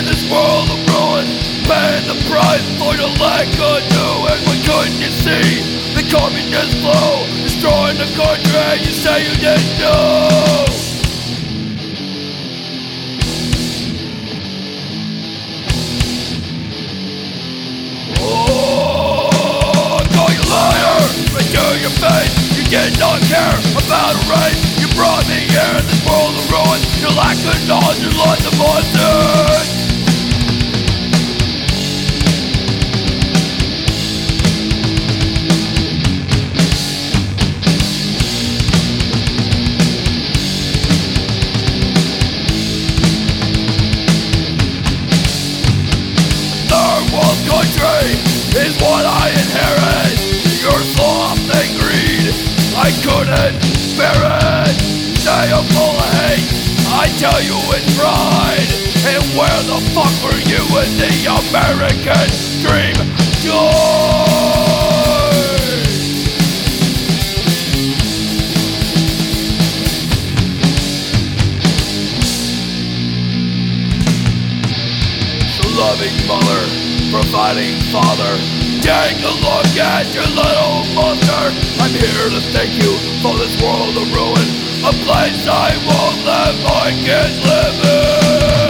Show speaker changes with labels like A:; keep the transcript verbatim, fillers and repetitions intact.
A: this world of ruin, paying the price for your lack of doing. What couldn't you see? The communist flow, destroying the country you say you didn't know. Oh, call you liar, right to your face. You did not care about a race. You brought me here in this world of ruin. You lack the knowledge and lots of voices. Country is what I inherit. Your sloth and greed, I couldn't bear it. Say I'm full of hate, I tell you in pride. And where the fuck were you in the American dream? Joy! The loving mother, providing father, take a look at your little monster. I'm here to thank you for this world of ruin, a place I won't let my kids live in.